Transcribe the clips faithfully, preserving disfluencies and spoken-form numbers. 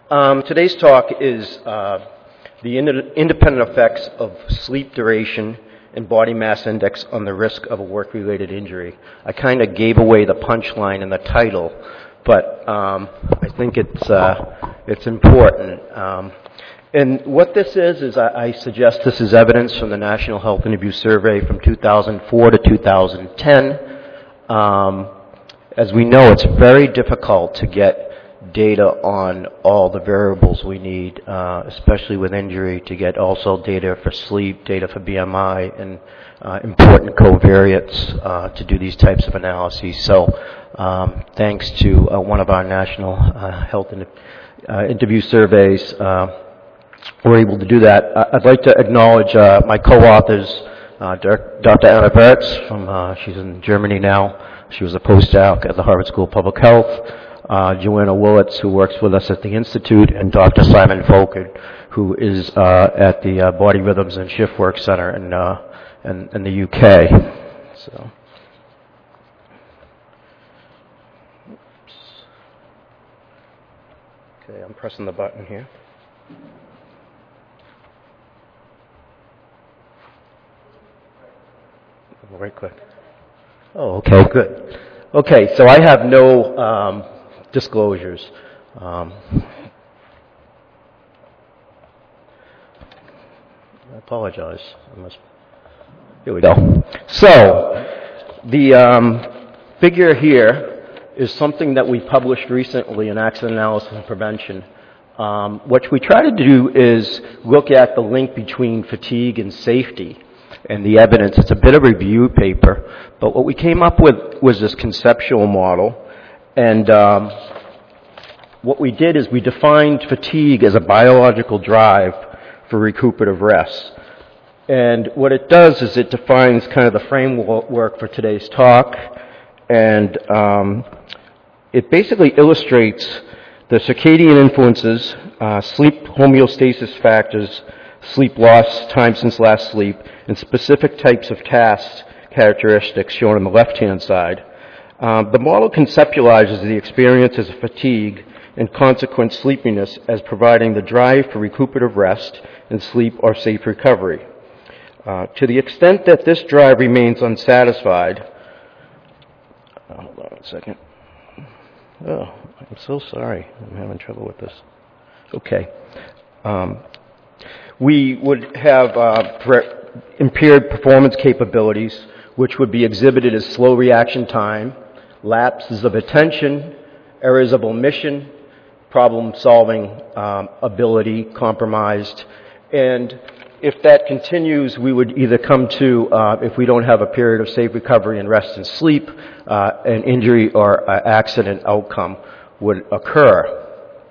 Um, today's talk is uh, the ind- independent effects of sleep duration and body mass index on the risk of a work-related injury. I kind of gave away the punchline in the title, but um, I think it's uh, it's important. Um, and what this is is I, I suggest this is evidence from the National Health Interview Survey from two thousand four to two thousand ten. Um, as we know, it's very difficult to get data on all the variables we need, uh, especially with injury, to get also data for sleep, data for B M I, and uh, important covariates uh, to do these types of analyses. So um, thanks to uh, one of our national uh, health in, uh, interview surveys, uh, we're able to do that. I'd like to acknowledge uh, my co-authors, uh, Doctor Anna Bertz, from, uh, she's in Germany now. She was a postdoc at the Harvard School of Public Health. Uh, Joanna Willits, who works with us at the Institute, and Doctor Simon Volkert, who is uh, at the uh, Body Rhythms and Shift Work Center in, uh, in, in the U K. So, oops. Okay, I'm pressing the button here. Right click. Oh, okay, good. Okay, so I have no um, disclosures. Um, I apologize. I must. Here we go. So, the um, figure here is something that we published recently in Accident Analysis and Prevention. Um, what we try to do is look at the link between fatigue and safety and the evidence. It's a bit of a review paper, but what we came up with was this conceptual model, and um, what we did is we defined fatigue as a biological drive for recuperative rest. And what it does is it defines kind of the framework for today's talk, and um, it basically illustrates the circadian influences, uh, sleep homeostasis factors, sleep loss, time since last sleep, and specific types of tasks characteristics shown on the left-hand side. Um, the model conceptualizes the experiences of fatigue and consequent sleepiness as providing the drive for recuperative rest and sleep or safe recovery. Uh, to the extent that this drive remains unsatisfied, oh, hold on a second. Oh, I'm so sorry. I'm having trouble with this. Okay. Um, we would have uh, pre- impaired performance capabilities, which would be exhibited as slow reaction time, lapses of attention, errors of omission, problem-solving um, ability compromised. And if that continues, we would either come to, uh, if we don't have a period of safe recovery and rest and sleep, uh, an injury or uh, accident outcome would occur.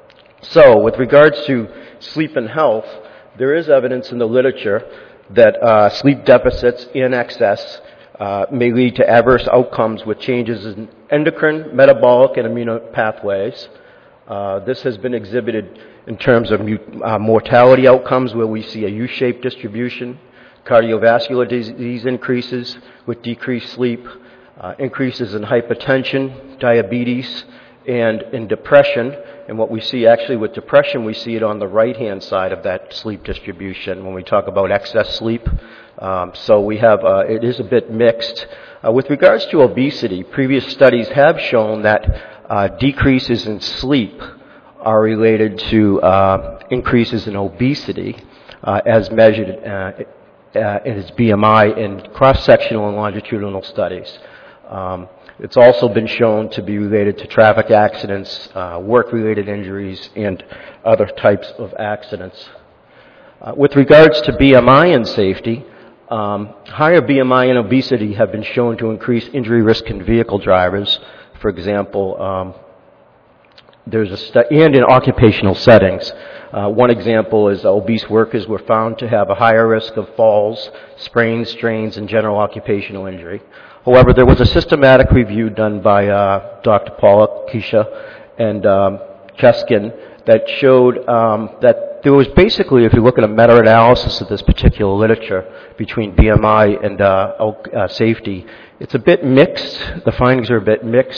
So with regards to sleep and health, there is evidence in the literature that uh, sleep deficits in excess uh, may lead to adverse outcomes with changes in endocrine, metabolic, and immuno pathways. Uh, this has been exhibited in terms of mu- uh, mortality outcomes, where we see a U-shaped distribution, cardiovascular disease increases with decreased sleep, uh, increases in hypertension, diabetes, and in depression. And what we see actually with depression, we see it on the right-hand side of that sleep distribution when we talk about excess sleep. Um, so we have, uh, it is a bit mixed. Uh, with regards to obesity, previous studies have shown that uh, decreases in sleep are related to uh, increases in obesity uh, as measured uh, uh, in its B M I in cross-sectional and longitudinal studies. Um, It's also been shown to be related to traffic accidents, uh, work-related injuries, and other types of accidents. Uh, with regards to B M I and safety, um, higher B M I and obesity have been shown to increase injury risk in vehicle drivers. For example, um, there's a stu- and in occupational settings. Uh, one example is uh, obese workers were found to have a higher risk of falls, sprains, strains, and general occupational injury. However, there was a systematic review done by uh, Doctor Paula Kisha and um, Cheskin that showed um, that there was basically, if you look at a meta-analysis of this particular literature between B M I and uh, uh, safety, it's a bit mixed. The findings are a bit mixed,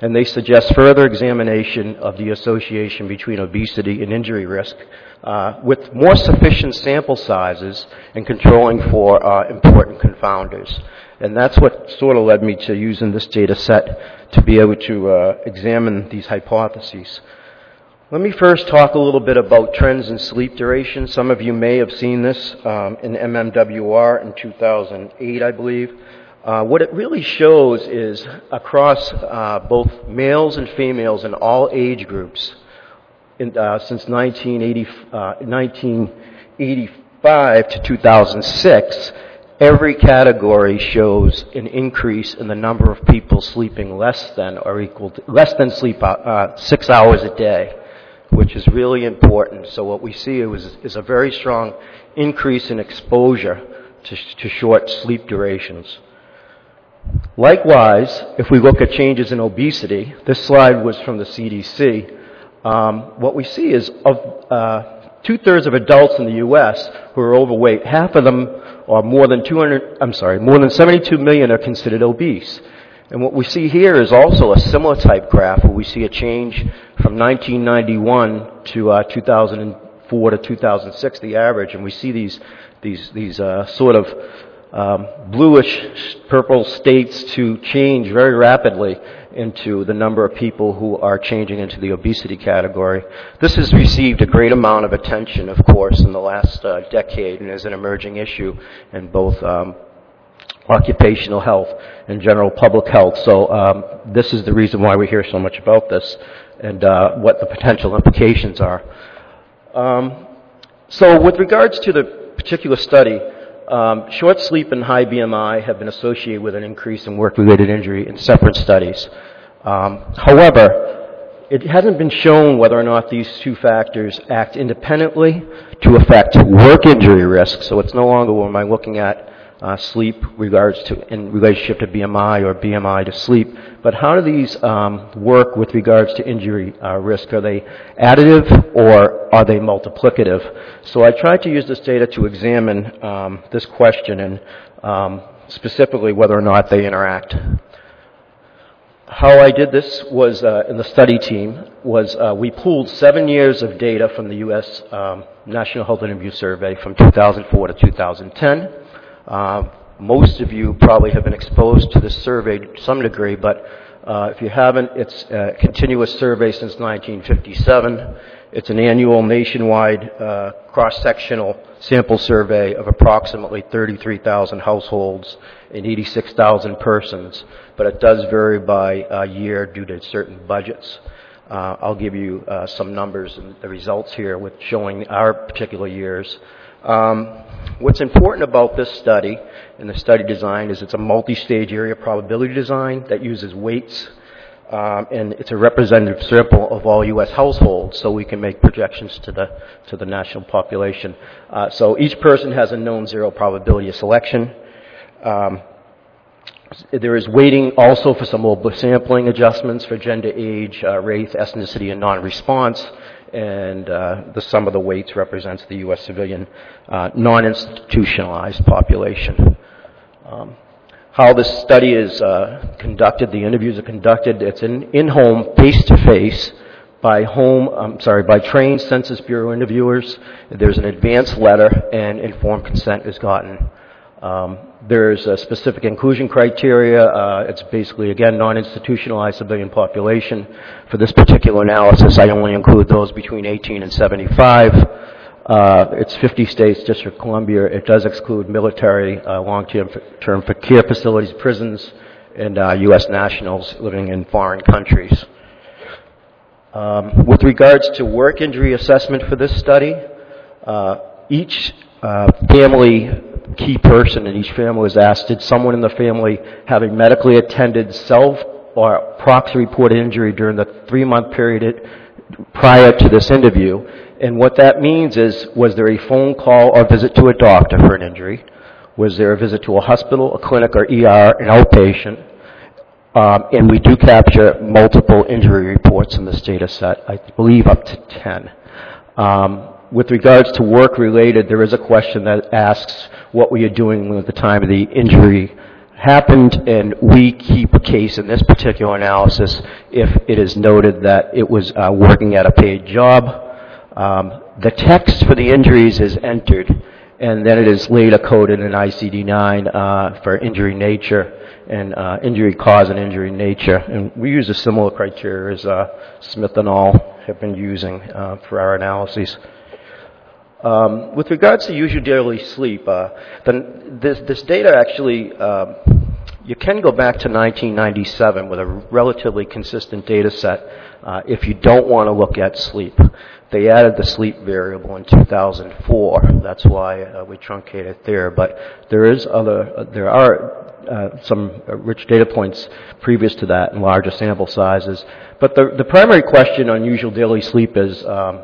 and they suggest further examination of the association between obesity and injury risk uh, with more sufficient sample sizes and controlling for uh, important confounders. And that's what sort of led me to using this data set to be able to uh, examine these hypotheses. Let me first talk a little bit about trends in sleep duration. Some of you may have seen this um, in M M W R in two thousand eight, I believe. Uh, what it really shows is across uh, both males and females in all age groups in, uh, since nineteen eighty, uh, nineteen eighty-five to two thousand six, every category shows an increase in the number of people sleeping less than or equal to, less than sleep uh, six hours a day, which is really important. So what we see is, is a very strong increase in exposure to, to short sleep durations. Likewise, if we look at changes in obesity, this slide was from the C D C, um, what we see is of uh, two-thirds of adults in the U S who are overweight, half of them are more than two hundred, I'm sorry, more than seventy-two million are considered obese. And what we see here is also a similar type graph where we see a change from nineteen ninety-one to uh, two thousand four to two thousand six, the average, and we see these these these uh, sort of um, bluish purple states to change very rapidly into the number of people who are changing into the obesity category. This has received a great amount of attention, of course, in the last uh, decade, and is an emerging issue in both um, occupational health and general public health. So um, this is the reason why we hear so much about this and uh, what the potential implications are. Um, so with regards to the particular study, um, short sleep and high B M I have been associated with an increase in work-related injury in separate studies. Um, however, it hasn't been shown whether or not these two factors act independently to affect work injury risk. So it's no longer when I'm looking at Uh, sleep regards to in relationship to B M I or B M I to sleep, but how do these um, work with regards to injury uh, risk? Are they additive or are they multiplicative? So I tried to use this data to examine um, this question and um, specifically whether or not they interact. How I did this was uh, in the study team was uh, we pooled seven years of data from the U S um, National Health Interview Survey from two thousand four to two thousand ten. Uh, most of you probably have been exposed to this survey to some degree, but uh, if you haven't, it's a continuous survey since nineteen fifty-seven. It's an annual nationwide uh, cross-sectional sample survey of approximately thirty-three thousand households and eighty-six thousand persons, but it does vary by uh, year due to certain budgets. Uh, I'll give you uh, some numbers and the results here with showing our particular years. Um, what's important about this study and the study design is it's a multi-stage area probability design that uses weights, um, and it's a representative sample of all U S households, so we can make projections to the to the national population. Uh, so each person has a known zero probability of selection. Um, there is weighting also for some mobile sampling adjustments for gender, age, uh, race, ethnicity, and non-response. And uh, the sum of the weights represents the U S civilian uh, non-institutionalized population. Um, how this study is uh, conducted, the interviews are conducted, it's in, in-home, face-to-face, by home, I'm sorry, by trained Census Bureau interviewers. There's an advance letter and informed consent is gotten. Um, there's a specific inclusion criteria. Uh, it's basically, again, non-institutionalized civilian population. For this particular analysis, I only include those between eighteen and seventy-five. Uh, it's fifty states, District of Columbia. It does exclude military, uh, long-term term for care facilities, prisons, and uh, U S nationals living in foreign countries. Um, with regards to work injury assessment for this study, uh, each uh, family key person in each family was asked, did someone in the family have a medically attended self or proxy reported injury during the three-month period prior to this interview? And what that means is, was there a phone call or visit to a doctor for an injury? Was there a visit to a hospital, a clinic, or E R, an outpatient? Um, and we do capture multiple injury reports in this data set, I believe up to ten. Um, With regards to work-related, there is a question that asks, what were you doing at the time of the injury happened, and we keep a case in this particular analysis if it is noted that it was uh, working at a paid job. Um, the text for the injuries is entered, and then it is later coded in I C D nine uh, for injury nature and uh, injury cause and injury nature. And we use a similar criteria as uh, Smith and al. Have been using uh, for our analyses. Um, with regards to usual daily sleep, uh, then this, this data actually, uh, you can go back to nineteen ninety-seven with a relatively consistent data set uh, if you don't want to look at sleep. They added the sleep variable in two thousand four. That's why uh, we truncate it there. But there is other, uh, there are uh, some rich data points previous to that in larger sample sizes. But the, the primary question on usual daily sleep is, um,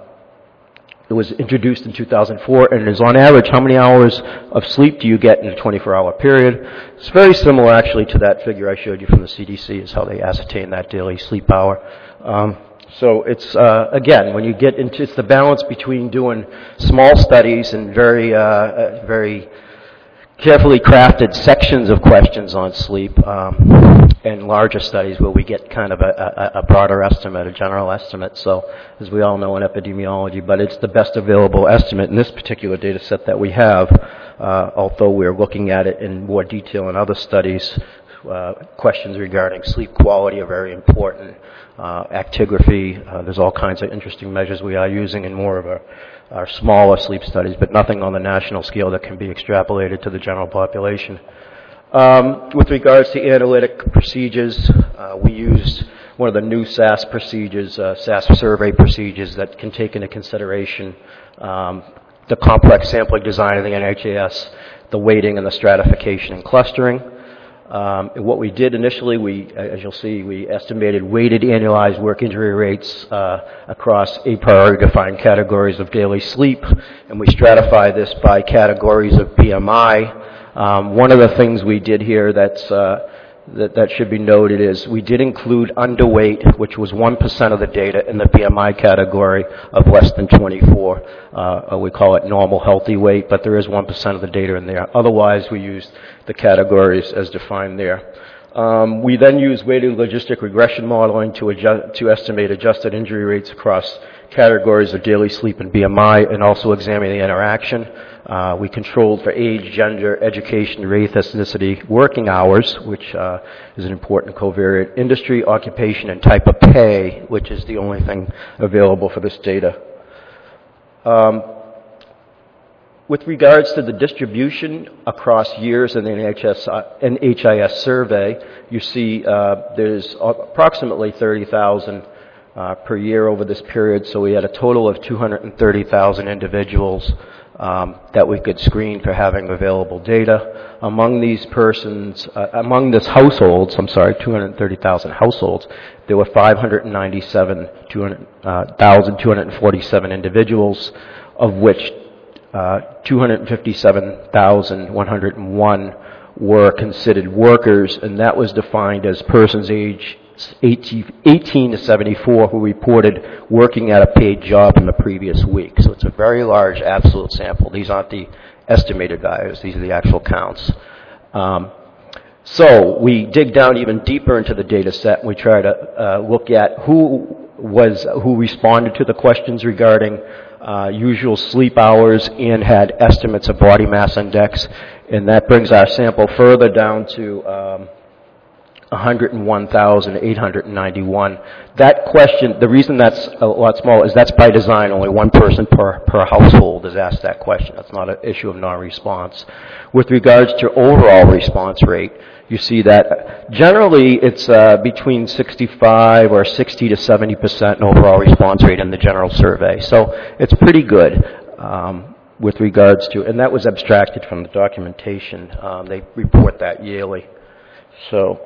it was introduced in two thousand four, and it is on average, how many hours of sleep do you get in a twenty-four hour period? It's very similar, actually, to that figure I showed you from the C D C, is how they ascertain that daily sleep hour. Um, so it's, uh, again, when you get into, it's the balance between doing small studies and very, uh, uh, very carefully crafted sections of questions on sleep, um, and larger studies where we get kind of a, a, a broader estimate, a general estimate. So, as we all know in epidemiology, but it's the best available estimate in this particular data set that we have, uh, although we're looking at it in more detail in other studies. Uh, questions regarding sleep quality are very important. Uh, actigraphy, uh, there's all kinds of interesting measures we are using in more of our, our smaller sleep studies, but nothing on the national scale that can be extrapolated to the general population. Um, with regards to analytic procedures, uh, we used one of the new S A S procedures, uh, S A S survey procedures that can take into consideration um, the complex sampling design of the N H A S, the weighting and the stratification and clustering. Um, and what we did initially, we, as you'll see, we estimated weighted annualized work injury rates uh, across eight priority defined categories of daily sleep, and we stratified this by categories of B M I. Um, one of the things we did here that's, uh, that, that should be noted is we did include underweight, which was one percent of the data in the B M I category of less than twenty-four. Uh, we call it normal healthy weight, but there is one percent of the data in there. Otherwise, we used the categories as defined there. Um, we then used weighted logistic regression modeling to, adjust, to estimate adjusted injury rates across categories of daily sleep and B M I, and also examine the interaction. Uh, we controlled for age, gender, education, race, ethnicity, working hours, which uh, is an important covariate, industry, occupation, and type of pay, which is the only thing available for this data. Um, with regards to the distribution across years in the N H I S survey, you see uh, there's approximately thirty thousand uh, per year over this period, so we had a total of two hundred thirty thousand individuals Um, that we could screen for having available data. Among these persons, uh, among this households, I'm sorry, two hundred thirty thousand households, there were five hundred ninety-seven thousand two hundred forty-seven individuals, of which uh, two hundred fifty-seven thousand one hundred one were considered workers, and that was defined as persons age eighteen to seventy-four who reported working at a paid job in the previous week. So it's a very large absolute sample. These aren't the estimated values. These are the actual counts. Um, so we dig down even deeper into the data set, and we try to uh, look at who was who responded to the questions regarding uh, usual sleep hours and had estimates of body mass index, and that brings our sample further down to um, one hundred one thousand eight hundred ninety-one. That question, the reason that's a lot smaller is that's by design. Only one person per, per household is asked that question. That's not an issue of non-response. With regards to overall response rate, you see that generally it's uh, between sixty-five or sixty to seventy percent in overall response rate in the general survey. So it's pretty good um, with regards to, and that was abstracted from the documentation. Um, they report that yearly. So.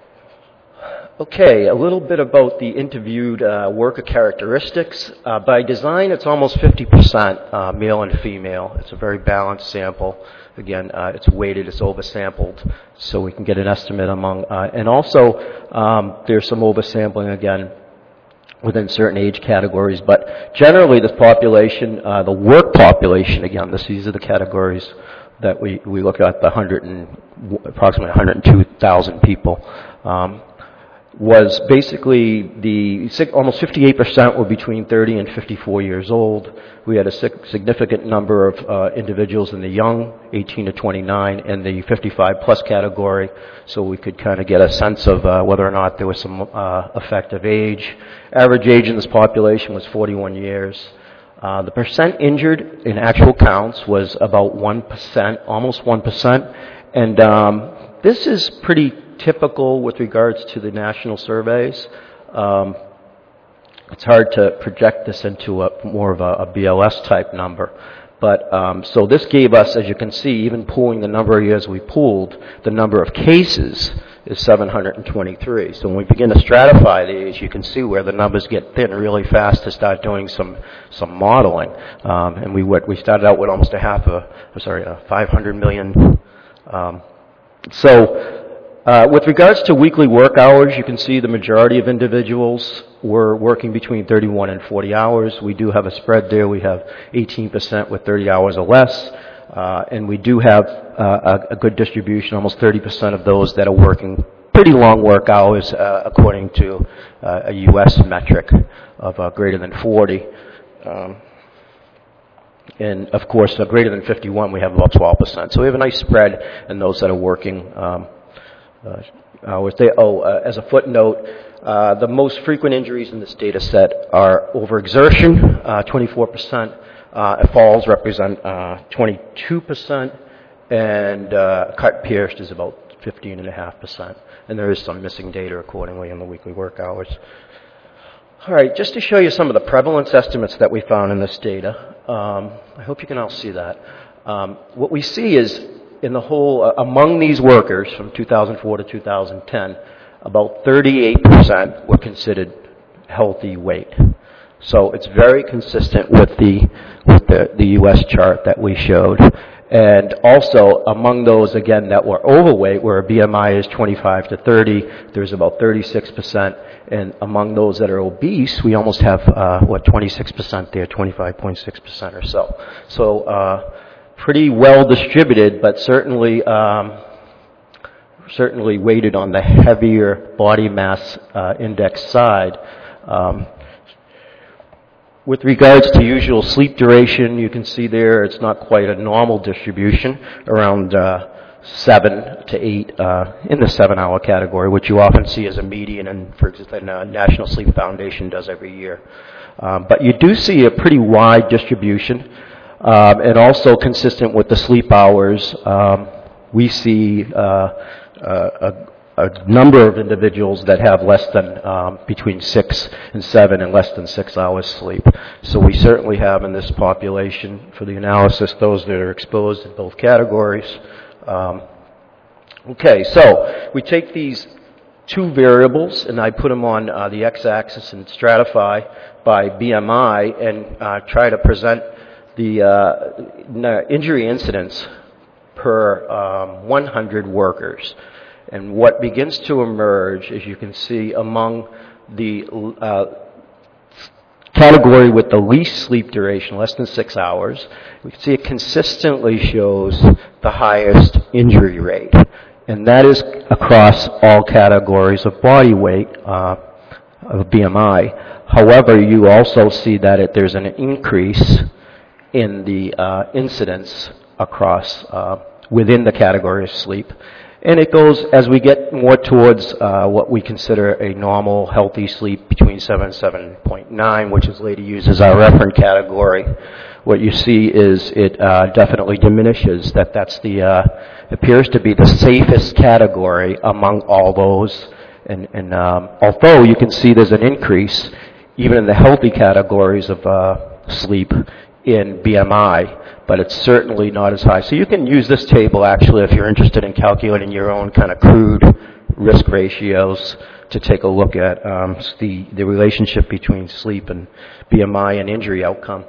Okay, a little bit about the interviewed uh, worker characteristics. Uh, by design, it's almost fifty percent uh, male and female. It's a very balanced sample. Again, uh, it's weighted, it's oversampled, so we can get an estimate among, uh, and also um, there's some oversampling again within certain age categories, but generally this population, uh, the work population, again, this, these are the categories that we, we look at the one hundred and, approximately one hundred two thousand people, um, was basically the almost fifty-eight percent were between thirty and fifty-four years old. We had a significant number of uh, individuals in the young, eighteen to twenty-nine, and the fifty-five plus category, so we could kind of get a sense of uh, whether or not there was some uh, effect of age. Average age in this population was forty-one years. Uh, the percent injured in actual counts was about one percent, almost one percent, and um, this is pretty typical with regards to the national surveys. Um, it's hard to project this into a more of a, a B L S type number. But um, so this gave us, as you can see, even pooling the number of years we pooled, the number of cases is seven hundred twenty-three. So when we begin to stratify these, you can see where the numbers get thin really fast to start doing some some modeling. Um, and we went, we started out with almost a half a, I'm sorry, a five hundred million. Um, so. Uh, with regards to weekly work hours, you can see the majority of individuals were working between thirty-one and forty hours. We do have a spread there. We have eighteen percent with thirty hours or less. Uh, and we do have uh, a, a good distribution, almost thirty percent of those that are working pretty long work hours, uh, according to uh, a U S metric of uh, greater than forty. Um, and, of course, uh, greater than fifty-one, we have about twelve percent. So we have a nice spread in those that are working um, Uh, hours. They, oh, uh, as a footnote, uh, the most frequent injuries in this data set are overexertion, uh, twenty-four percent. Uh, falls represent uh, twenty-two percent, and uh, cut pierced is about fifteen point five percent. And there is some missing data accordingly in the weekly work hours. All right, just to show you some of the prevalence estimates that we found in this data, um, I hope you can all see that. Um, what we see is in the whole, uh, among these workers from two thousand four to two thousand ten, about thirty-eight percent were considered healthy weight. So it's very consistent with the with the, the U S chart that we showed. And also among those, again, that were overweight, where a B M I is twenty-five to thirty, there's about thirty-six percent. And among those that are obese, we almost have, uh, what, twenty-six percent there, twenty-five point six percent or so. So, uh, pretty well distributed, but certainly um, certainly weighted on the heavier body mass uh, index side. Um, with regards to usual sleep duration, you can see there it's not quite a normal distribution, around uh, seven to eight uh, in the seven-hour category, which you often see as a median, and for example, the National Sleep Foundation does every year. Um, but you do see a pretty wide distribution. Um, and also consistent with the sleep hours, um, we see uh, a, a number of individuals that have less than um, between six and seven and less than six hours sleep. So we certainly have in this population, for the analysis, those that are exposed in both categories. Um, okay, so we take these two variables and I put them on uh, the x-axis and stratify by B M I and uh, try to present the uh, injury incidence per um, one hundred workers. And what begins to emerge, as you can see, among the uh, category with the least sleep duration, less than six hours, we can see it consistently shows the highest injury rate. And that is across all categories of body weight, uh, of B M I. However, you also see that it, there's an increase in the uh, incidence across uh, within the category of sleep. And it goes, as we get more towards uh, what we consider a normal, healthy sleep between seven and seven point nine, which is later used as our reference category, what you see is it uh, definitely diminishes, that that's the, uh, appears to be the safest category among all those. And, and um, although you can see there's an increase, even in the healthy categories of uh, sleep, in B M I, but it's certainly not as high. So you can use this table, actually, if you're interested in calculating your own kind of crude risk ratios to take a look at um, the, the relationship between sleep and B M I and injury outcome.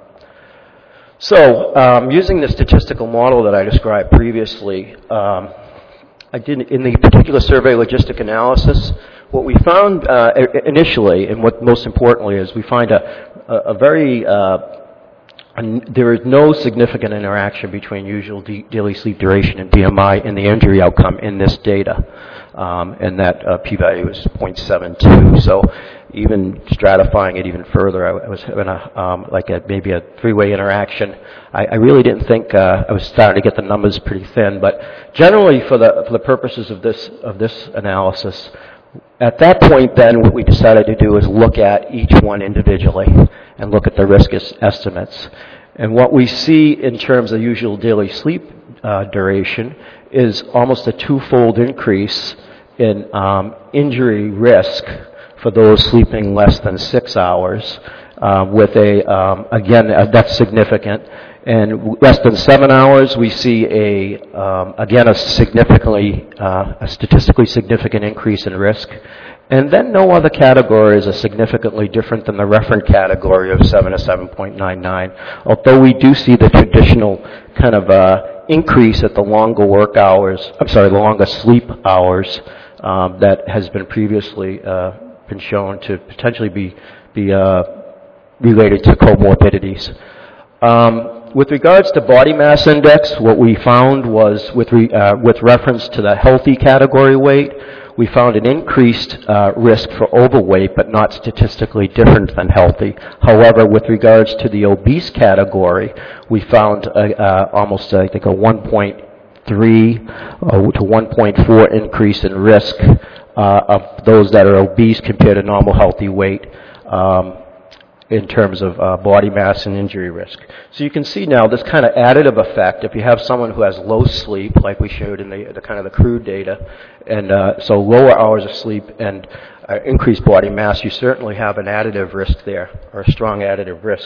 So um, using the statistical model that I described previously, um, I did, in the particular survey logistic analysis, what we found uh, initially, and what most importantly is, we find a, a, a very uh, And there is no significant interaction between usual d- daily sleep duration and B M I in the injury outcome in this data. Um, and that uh, p-value is zero point seven two. So even stratifying it even further, I, I was having a, um, like a, maybe a three-way interaction. I, I really didn't think, uh, I was starting to get the numbers pretty thin, but generally for the, for the purposes of this, of this analysis, at that point then what we decided to do is look at each one individually and look at the risk es- estimates. And what we see in terms of usual daily sleep uh, duration is almost a twofold increase in um, injury risk for those sleeping less than six hours, uh, with a, um, again, uh, that's significant. And less than seven hours, we see a, um, again, a significantly, uh, a statistically significant increase in risk. And then no other categories are significantly different than the reference category of seven to seven point nine nine, although we do see the traditional kind of uh, increase at the longer work hours, I'm sorry, the longer sleep hours um, that has been previously uh, been shown to potentially be, be uh, related to comorbidities. Um, with regards to body mass index, what we found was with, re, uh, with reference to the healthy category weight, we found an increased uh, risk for overweight, but not statistically different than healthy. However, with regards to the obese category, we found a, uh, almost, I think, a one point three uh, to one point four increase in risk uh, of those that are obese compared to normal healthy weight. Um, in terms of uh, body mass and injury risk. So you can see now this kind of additive effect. If you have someone who has low sleep, like we showed in the, the kind of the crude data, and uh, so lower hours of sleep and uh, increased body mass, you certainly have an additive risk there, or a strong additive risk.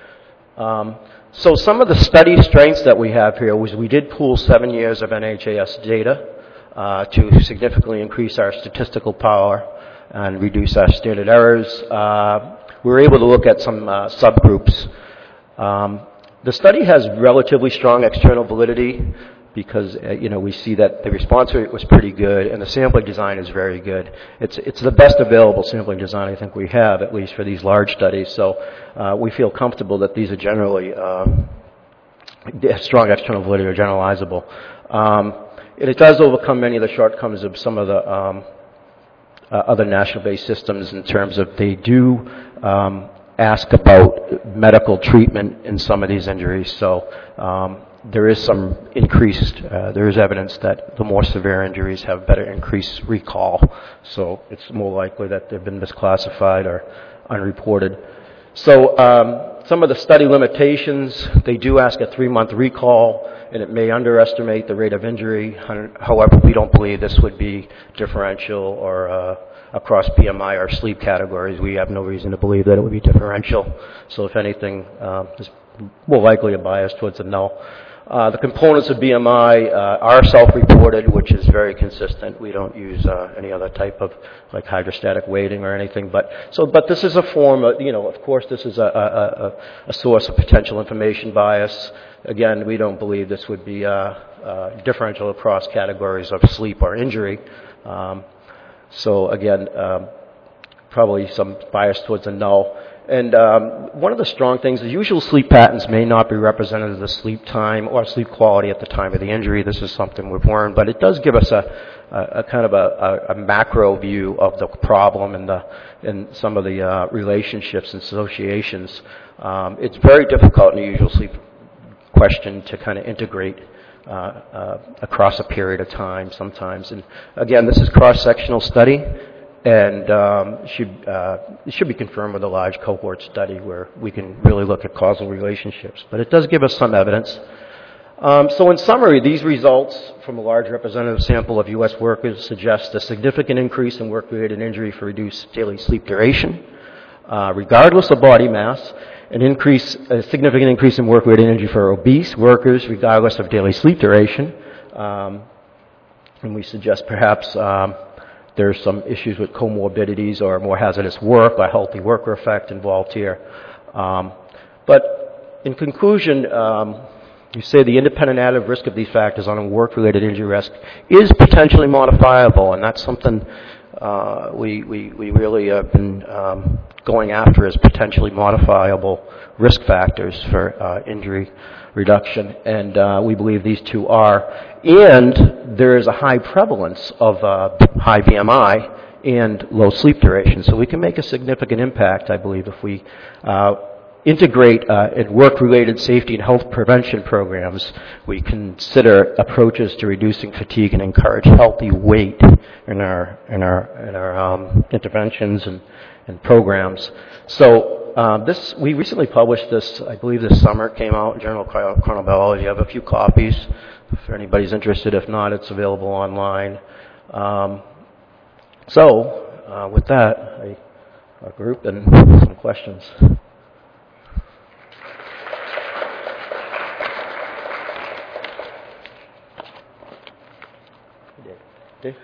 Um, so some of the study strengths that we have here was we did pool seven years of N H A S data uh, to significantly increase our statistical power and reduce our standard errors. Uh, We were able to look at some uh, subgroups. Um, the study has relatively strong external validity because, uh, you know, we see that the response rate was pretty good and the sampling design is very good. It's, it's the best available sampling design I think we have, at least for these large studies. So uh, we feel comfortable that these are generally um, strong external validity or generalizable. Um, and it does overcome many of the shortcomings of some of the um, uh, other national-based systems in terms of they do Um, ask about medical treatment in some of these injuries. So um, there is some increased, uh, there is evidence that the more severe injuries have better increased recall. So it's more likely that they've been misclassified or unreported. So um, some of the study limitations, they do ask a three-month recall, and it may underestimate the rate of injury. However, we don't believe this would be differential or uh, across B M I or sleep categories. We have no reason to believe that it would be differential. So if anything, uh, there's more likely a bias towards a no. Uh, the components of B M I uh, are self-reported, which is very consistent. We don't use uh, any other type of like hydrostatic weighting or anything. But so, but this is a form of, you know, of course, this is a, a, a source of potential information bias. Again, we don't believe this would be uh, uh, differential across categories of sleep or injury. Um, So again, um, probably some bias towards a no. And um, one of the strong things is usual sleep patterns may not be representative of the sleep time or sleep quality at the time of the injury. This is something we've learned, but it does give us a, a, a kind of a, a, a macro view of the problem and the and some of the uh, relationships and associations. Um, it's very difficult in the usual sleep question to kind of integrate Uh, uh, across a period of time sometimes. And again, this is cross-sectional study, and um, should, uh, it should be confirmed with a large cohort study where we can really look at causal relationships. But it does give us some evidence. Um, so in summary, these results from a large representative sample of U S workers suggest a significant increase in work-related injury for reduced daily sleep duration, uh, regardless of body mass, an increase, a significant increase in work-related injury for obese workers, regardless of daily sleep duration. Um, and we suggest perhaps um, there's some issues with comorbidities or more hazardous work, a healthy worker effect involved here. Um, but in conclusion, um, you say the independent additive risk of these factors on a work-related injury risk is potentially modifiable, and that's something uh, we, we, we really have been um, going after as potentially modifiable risk factors for uh, injury reduction, and uh, we believe these two are. And there is a high prevalence of uh, high B M I and low sleep duration, so we can make a significant impact, I believe, if we uh, integrate uh, in work-related safety and health prevention programs. We consider approaches to reducing fatigue and encourage healthy weight in our in our in our um, interventions and, and programs. So uh, this we recently published this. I believe this summer it came out in Journal of Chronobiology. I have a few copies if anybody's interested. If not, it's available online. Um, so uh, with that, I, our group and some questions. Dave?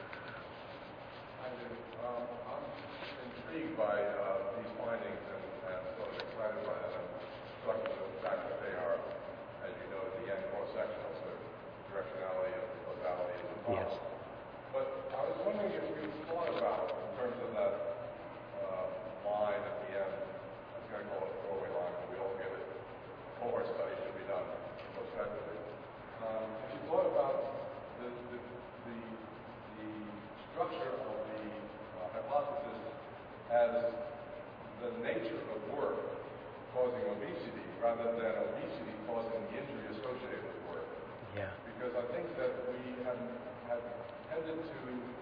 I do. Um, I'm intrigued by uh, these findings and, and sort of excited by them. I'm struck with the fact that they are, as you know, at the end, cross-sectional, so directionality of causality is involved. Yes. But I was wondering if you thought about, in terms of that uh, line at the end, I'm going to call it a throwaway line, but we all get it. Cohort study should be done prospectively. Um, if you thought about the, the, the the structure of the uh, hypothesis as the nature of work causing obesity rather than obesity causing the injury associated with work. Yeah. Because I think that we have, have tended to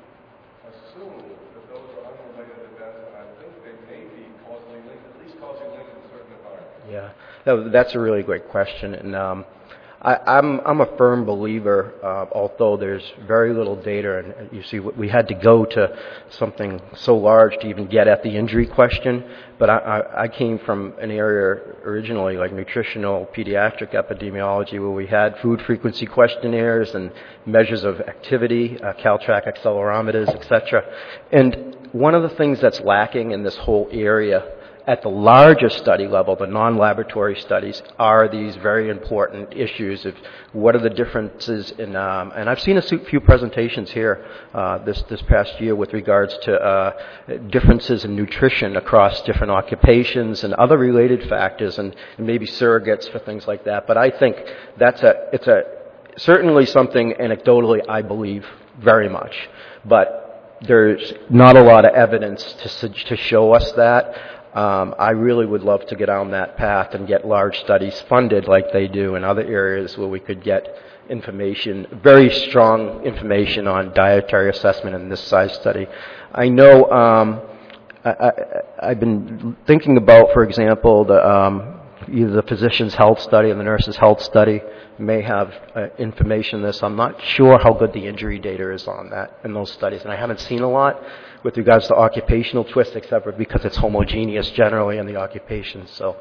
assume that those are unrelated events, and I think they may be causally linked, at least causally linked in certain environments. Yeah, that, that's a really great question, and um, I, I'm I'm a firm believer. Uh, although there's very little data, and you see, we had to go to something so large to even get at the injury question. But I, I, I came from an area originally like nutritional pediatric epidemiology, where we had food frequency questionnaires and measures of activity, uh, Caltrac accelerometers, et cetera. And one of the things that's lacking in this whole area at the larger study level, the non-laboratory studies, are these very important issues of what are the differences in, um, and I've seen a few presentations here uh, this, this past year with regards to uh, differences in nutrition across different occupations and other related factors, and, and maybe surrogates for things like that. But I think that's a, it's a, certainly something anecdotally I believe very much, but there's not a lot of evidence to, to show us that. Um, I really would love to get on that path and get large studies funded like they do in other areas where we could get information, very strong information on dietary assessment in this size study. I know um, I, I, I've been thinking about, for example, the, um, either the physician's health study and the nurse's health study may have uh, information on this. I'm not sure how good the injury data is on that in those studies, and I haven't seen a lot with regards to occupational twists, except for because it's homogeneous generally in the occupation. So,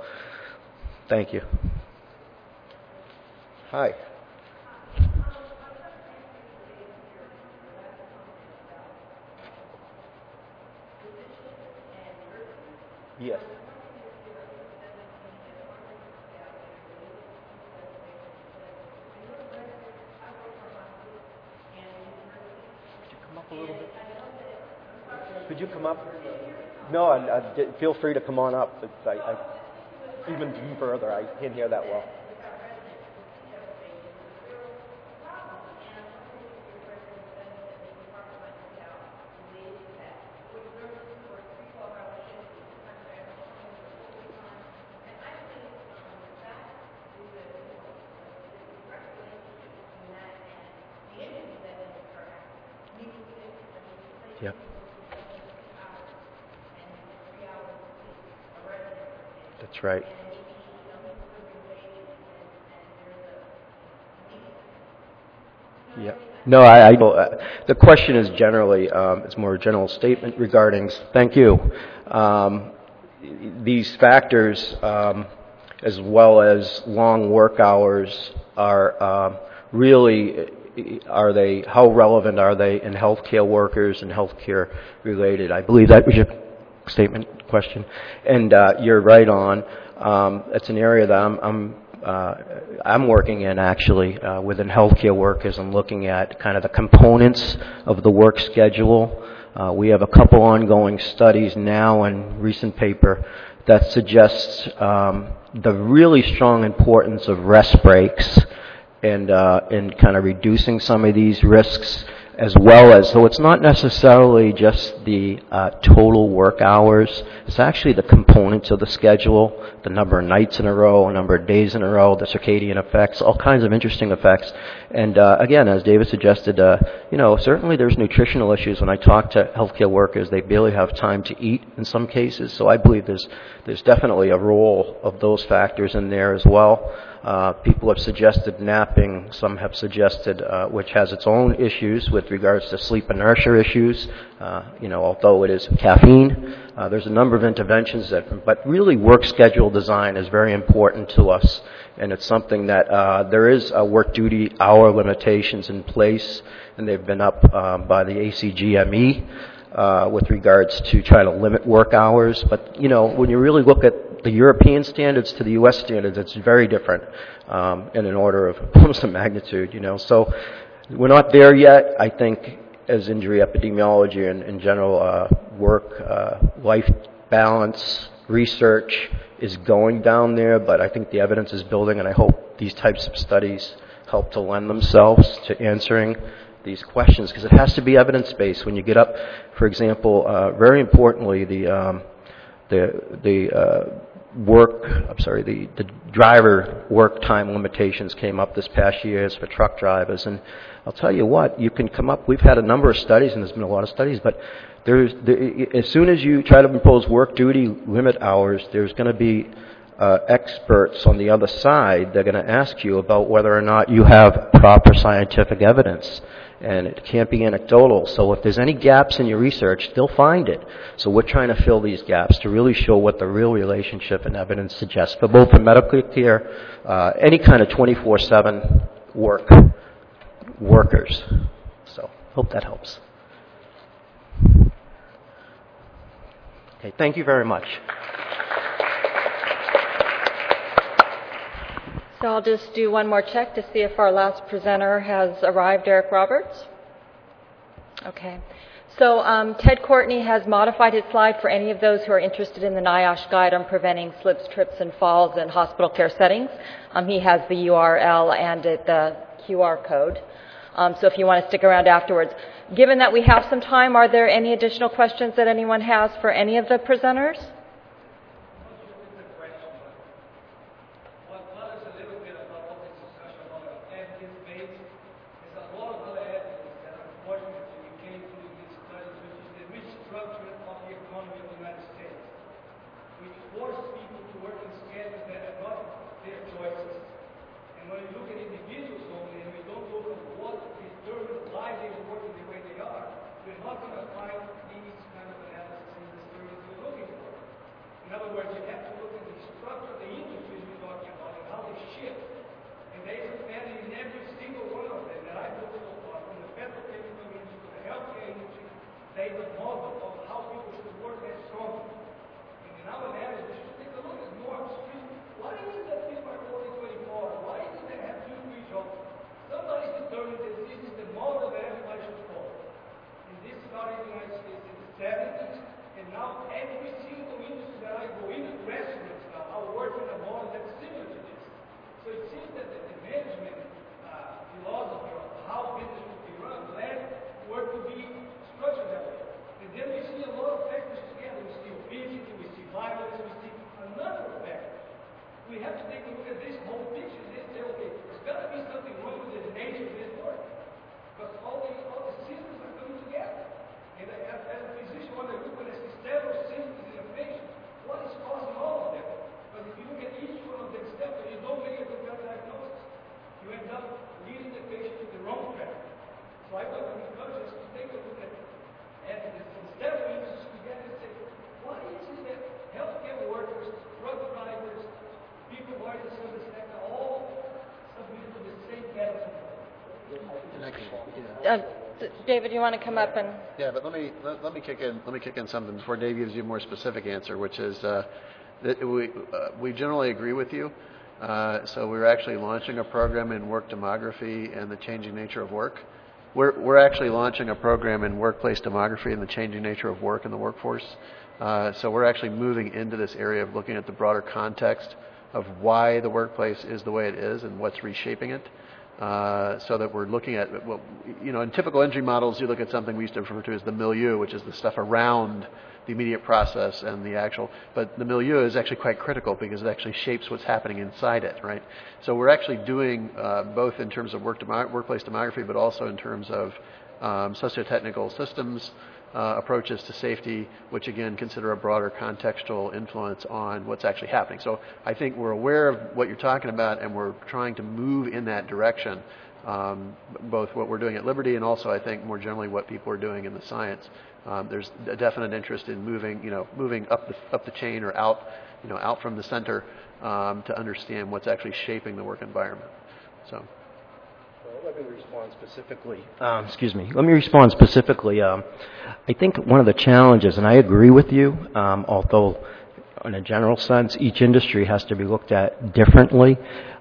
thank you. Hi. Yes. Could you come up a little bit? Could you come up? No, I, I, feel free to come on up. It's, I, I, even further, I can't hear that well. Yep. That's right. Yeah. No, I, I uh, the question is generally, um, it's more a general statement regarding, thank you, um, these factors, um, as well as long work hours, are uh, really, are they, how relevant are they in healthcare workers and healthcare related? I believe that was your statement question. And uh, you're right on. Um, it's an area that I'm, I'm Uh, I'm working in actually uh, within healthcare workers and looking at kind of the components of the work schedule Uh, we have a couple ongoing studies now and recent paper that suggests um, the really strong importance of rest breaks and uh, in kind of reducing some of these risks, as well as, so it's not necessarily just the uh, total work hours, it's actually the components of the schedule, the number of nights in a row, a number of days in a row, the circadian effects, all kinds of interesting effects. And uh, again, as David suggested, uh, you know, certainly there's nutritional issues. When I talk to healthcare workers, they barely have time to eat in some cases, so I believe there's, there's definitely a role of those factors in there as well. Uh, people have suggested napping. Some have suggested, uh, which has its own issues with regards to sleep inertia issues. Uh, you know, although it is caffeine, uh, there's a number of interventions that. But really, work schedule design is very important to us, and it's something that uh, there is a work duty hour limitations in place, and they've been up uh, by the A C G M E. Uh, with regards to trying to limit work hours. But, you know, when you really look at the European standards to the U S standards, it's very different um, in an order of almost a magnitude, you know. So we're not there yet. I think as injury epidemiology and in general uh, work, uh, life balance, research is going down there, but I think the evidence is building, and I hope these types of studies help to lend themselves to answering these questions, because it has to be evidence-based. When you get up, for example, uh, very importantly, the um, the the uh, work, I'm sorry, the, the driver work time limitations came up this past year for truck drivers, and I'll tell you what, you can come up. We've had a number of studies, and there's been a lot of studies, but there's there, as soon as you try to impose work duty limit hours, there's going to be Uh, experts on the other side. They're going to ask you about whether or not you have proper scientific evidence, and it can't be anecdotal. So if there's any gaps in your research, they'll find it. So we're trying to fill these gaps to really show what the real relationship and evidence suggests for both for medical care, uh, any kind of twenty-four seven work workers. So hope that helps. Okay, thank you very much. So I'll just do one more check to see if our last presenter has arrived, Eric Roberts. Okay. So um, Ted Courtney has modified his slide for any of those who are interested in the NIOSH guide on preventing slips, trips, and falls in hospital care settings. Um, he has the U R L and uh, the Q R code. Um, so if you want to stick around afterwards. Given that we have some time, are there any additional questions that anyone has for any of the presenters? Uh, David, you want to come up and? Yeah, but let me let, let me kick in let me kick in something before Dave gives you a more specific answer, which is uh, that we uh, we generally agree with you. Uh, so we're actually launching a program in work demography and the changing nature of work, we're, we're actually launching a program in workplace demography and the changing nature of work in the workforce. Uh, so we're actually moving into this area of looking at the broader context of why the workplace is the way it is and what's reshaping it. Uh, so that we're looking at, well, you know, in typical entry models, you look at something we used to refer to as the milieu, which is the stuff around the immediate process and the actual, but the milieu is actually quite critical because it actually shapes what's happening inside it, right? So we're actually doing uh, both in terms of work demo- workplace demography, but also in terms of um, socio-technical systems uh, approaches to safety, which again consider a broader contextual influence on what's actually happening. So I think we're aware of what you're talking about, and we're trying to move in that direction, um, both what we're doing at Liberty and also I think more generally what people are doing in the science. Um, there's a definite interest in moving, you know, moving up the up the chain or out, you know, out from the center um, to understand what's actually shaping the work environment. So. Well, let me respond specifically. Um, excuse me. Let me respond specifically. Um, I think one of the challenges, and I agree with you, um, although in a general sense, each industry has to be looked at differently.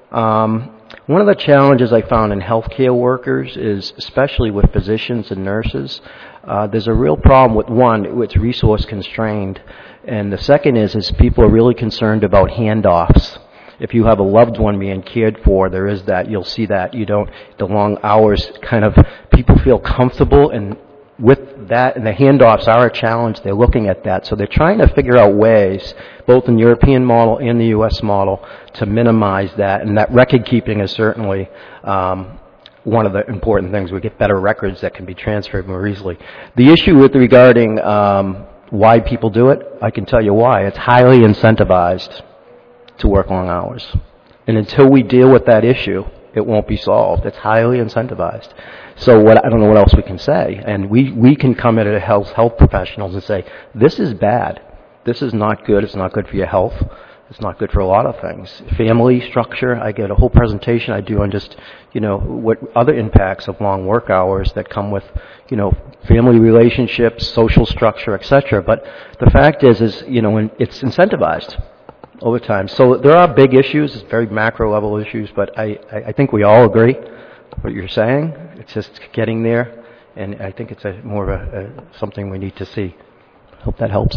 Um, one of the challenges I found in healthcare workers is, especially with physicians and nurses, uh, there's a real problem with one, it's resource constrained, and the second is, is people are really concerned about handoffs. If you have a loved one being cared for, there is that, you'll see that, you don't, the long hours kind of, people feel comfortable, and with that, and the handoffs are a challenge, they're looking at that. So they're trying to figure out ways, both in the European model and the U S model, to minimize that, and that record keeping is certainly um, one of the important things. We get better records that can be transferred more easily. The issue with regarding um, why people do it, I can tell you why. It's highly incentivized to work long hours. And until we deal with that issue, it won't be solved. It's highly incentivized. So what, I don't know what else we can say. And we, we can come in as health, health professionals and say, this is bad. This is not good. It's not good for your health. It's not good for a lot of things. Family structure, I get a whole presentation I do on just, you know, what other impacts of long work hours that come with, you know, family relationships, social structure, et cetera. But the fact is, is, you know, it's incentivized over time. So there are big issues, very macro level issues, but I, I think we all agree what you're saying. It's just getting there, and I think it's a more of a, a something we need to see. Hope that helps.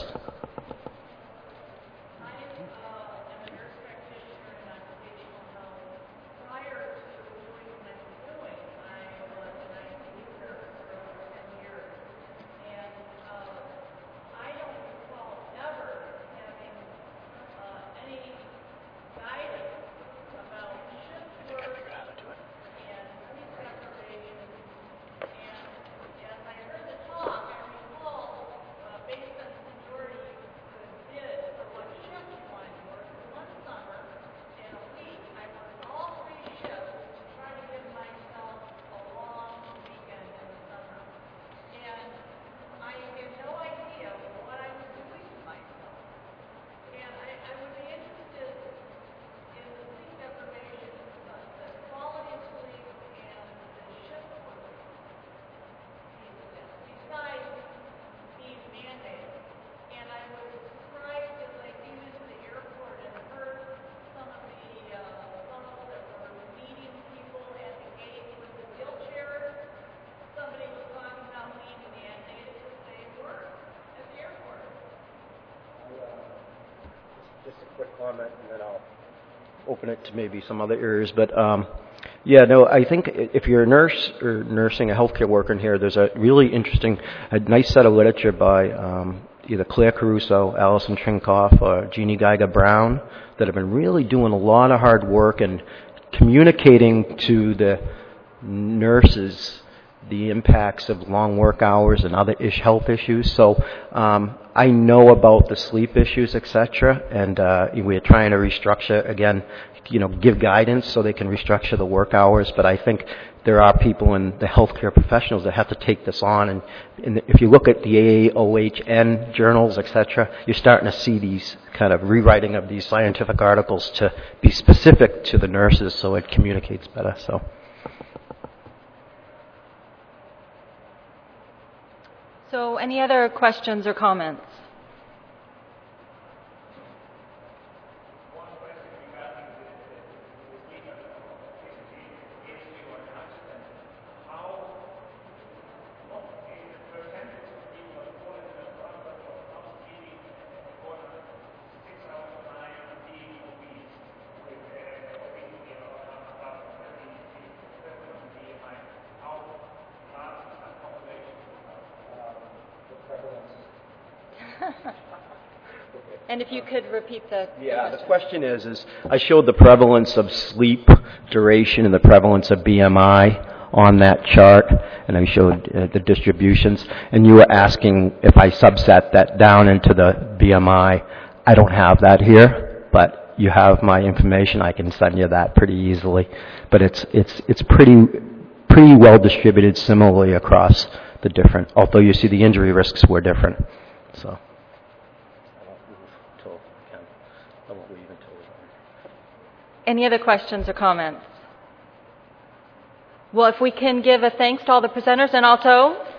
Just a quick comment, and then I'll open it to maybe some other areas. But um, yeah, no, I think if you're a nurse or nursing, a healthcare worker in here, there's a really interesting, a nice set of literature by um, either Claire Caruso, Alison Trinkoff, or Jeannie Geiger Brown that have been really doing a lot of hard work and communicating to the nurses the impacts of long work hours and other ish health issues. So um, I know about the sleep issues, et cetera, and uh, we're trying to restructure, again, you know, give guidance so they can restructure the work hours. But I think there are people in the healthcare professionals that have to take this on. And, and if you look at the A A O H N journals, et cetera, you're starting to see these kind of rewriting of these scientific articles to be specific to the nurses so it communicates better. So. So any other questions or comments? And if you could repeat the Yeah, the question. question is, is I showed the prevalence of sleep duration and the prevalence of B M I on that chart, and I showed uh, the distributions, and you were asking if I subset that down into the B M I. I don't have that here, but you have my information. I can send you that pretty easily. But it's it's it's pretty pretty well distributed similarly across the different, although you see the injury risks were different. So. Any other questions or comments? Well, if we can give a thanks to all the presenters and also